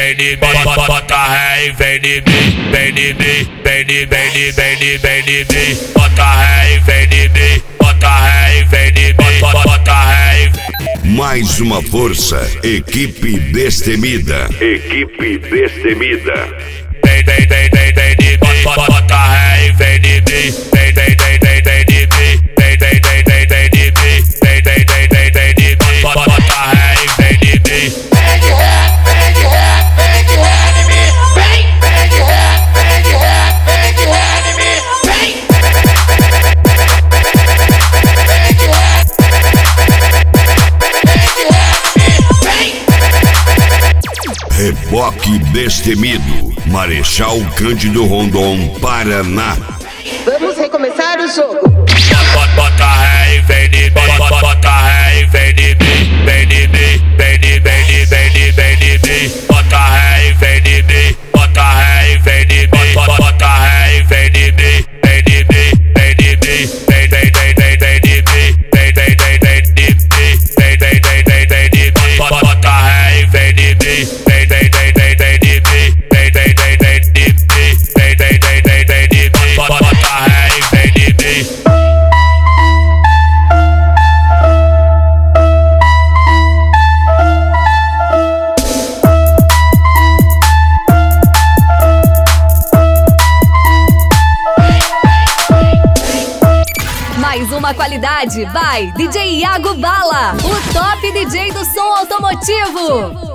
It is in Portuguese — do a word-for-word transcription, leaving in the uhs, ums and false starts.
vem de mim, bota ré e vem de mim, vem de mim, vem de, vem de, vem de, vem de mim, bota ré e vem de mim, bota ré e vem de mim, bota ré e vem de mim. Mais uma força, equipe destemida, equipe destemida. Vem, vem, vem, vem, vem de mim, bota ré e vem de mim, vem, vem, vem, vem, vem de mim, vem, vem, vem, vem, vem de mim, vem, vem, vem, vem, vem de mim, bota ré e vem de mim. Vem de ré, vem de ré, vem de ré de mim, vem, vem de ré, vem de ré, vem de ré de mim, vem, vem de ré, vem de ré, Reboque destemido, Marechal Cândido Rondon, Paraná. Vamos recomeçar o jogo. Bota ré e vem de mim, bota ré e vem de mim, vem de mim, vem de, vem de, vem de, vem de mim, bota ré e vem de mim, bota ré e vem de mim, bota ré e vem de mim, vem de mim, vem de mim, vem, vem, vem, vem, vem de mim, vem, vem, vem, vem de mim, vem, vem, vem, vem, vem de mim, bota ré e vem de mim, vem, vem, vem, vem, vem de mim, vem, vem, vem, vem de mim, vem, vem, vem, vem, vem de mim, bota ré e vem de mim. Mais uma qualidade, vai D J Iago Bala, o top D J do som automotivo.